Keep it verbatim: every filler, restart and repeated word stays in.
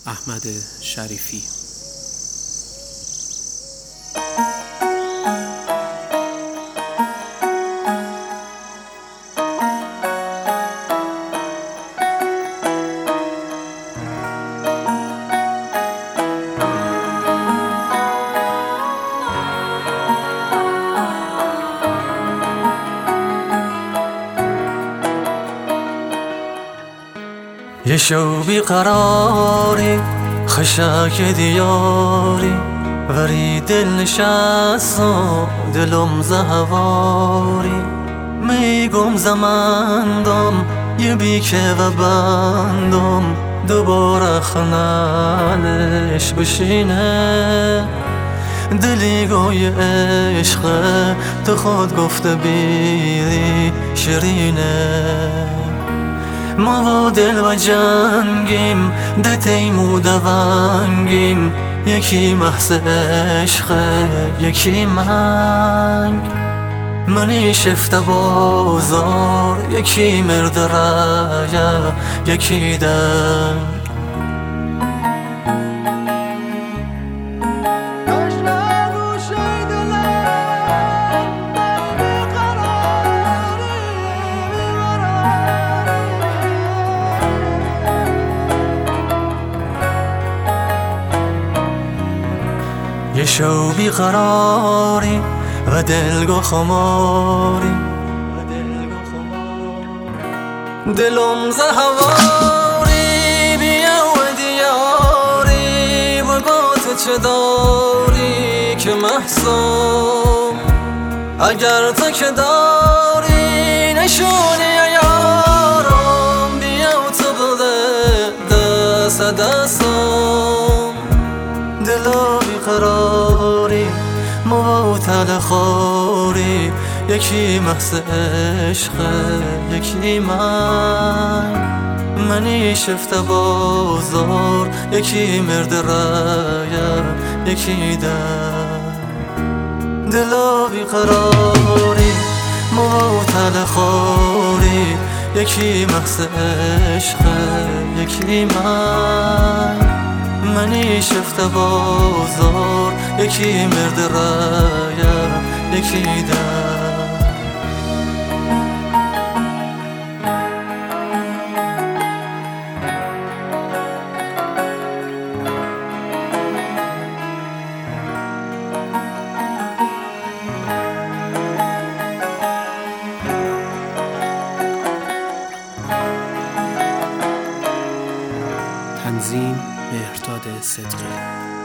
احمد شریفی. یه شو بیقراری خشک دیاری وری دل نشست و دلم زهواری میگم زمندم یه بیکه و بندم دوباره خنالش بشینه دلی گوی عشق تو خود گفته بیری شیرینه ما و دل و جنگیم ده تیمو دونگیم یکی محض عشقه یکی منگ منی شفته بازار یکی مرد رایه یکی دنگ یه شو بیقراری و دلگو خماری دلم زهواری بیا و دیاری بگات چه داری که محسوم اگر تو که داری نشونی یارم بیا و تو بده دست دستم دلا بیقراری موتل خوری یکی محض عشقه یکی من منی شفته بازار یکی مرد رایه یکی در دلا بیقراری موتل خوری یکی محض عشقه یکی من منی شفته بازار یکی مرد رایه یکی در تنظیم مهرداد صدقی.